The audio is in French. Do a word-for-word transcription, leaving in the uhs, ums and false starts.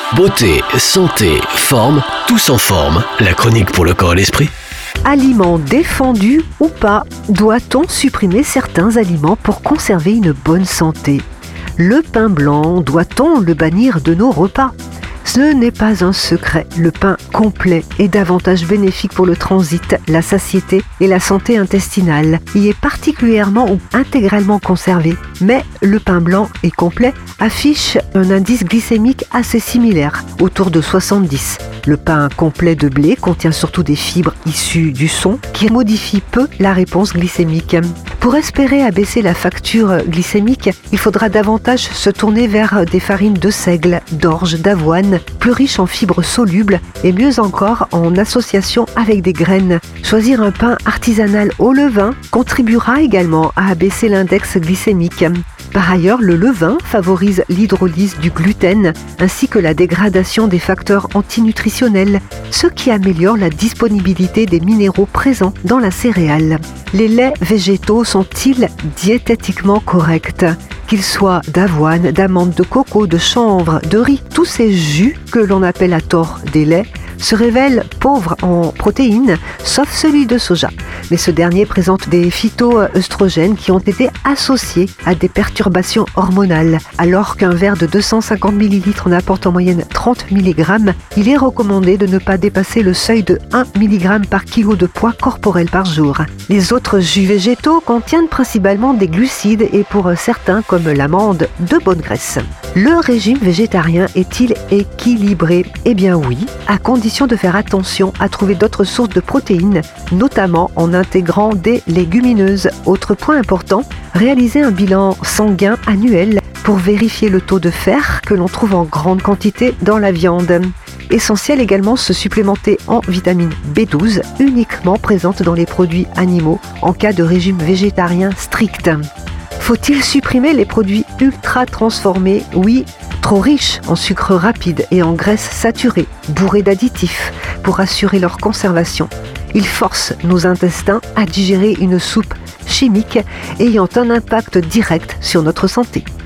Beauté, santé, forme, tous en forme. La chronique pour le corps et l'esprit. Aliments défendus ou pas, doit-on supprimer certains aliments pour conserver une bonne santé ? Le pain blanc, doit-on le bannir de nos repas ? Ce n'est pas un secret, le pain complet est davantage bénéfique pour le transit, la satiété et la santé intestinale. Il est particulièrement ou intégralement conservé, mais le pain blanc et complet affiche un indice glycémique assez similaire, autour de soixante-dix. Le pain complet de blé contient surtout des fibres issues du son qui modifient peu la réponse glycémique. Pour espérer abaisser la facture glycémique, il faudra davantage se tourner vers des farines de seigle, d'orge, d'avoine, plus riches en fibres solubles et mieux encore en association avec des graines. Choisir un pain artisanal au levain contribuera également à abaisser l'index glycémique. Par ailleurs, le levain favorise l'hydrolyse du gluten ainsi que la dégradation des facteurs antinutritionnels, ce qui améliore la disponibilité des minéraux présents dans la céréale. Les laits végétaux sont-ils diététiquement corrects ? Qu'ils soient d'avoine, d'amande, de coco, de chanvre, de riz, tous ces jus que l'on appelle à tort des laits se révèlent pauvres en protéines, sauf celui de soja. Mais ce dernier présente des phytoœstrogènes qui ont été associés à des perturbations hormonales. Alors qu'un verre de deux cent cinquante millilitres en apporte en moyenne trente milligrammes, il est recommandé de ne pas dépasser le seuil de un milligramme par kilo de poids corporel par jour. Les autres jus végétaux contiennent principalement des glucides et pour certains, comme l'amande, de bonne graisse. Le régime végétarien est-il équilibré ? Eh bien oui, à condition de faire attention à trouver d'autres sources de protéines, notamment en intégrant des légumineuses. Autre point important, réaliser un bilan sanguin annuel pour vérifier le taux de fer que l'on trouve en grande quantité dans la viande. Essentiel également se supplémenter en vitamine B douze, uniquement présente dans les produits animaux en cas de régime végétarien strict. Faut-il supprimer les produits ultra transformés ? Oui, trop riches en sucre rapide et en graisses saturées, bourrés d'additifs pour assurer leur conservation. Ils forcent nos intestins à digérer une soupe chimique ayant un impact direct sur notre santé.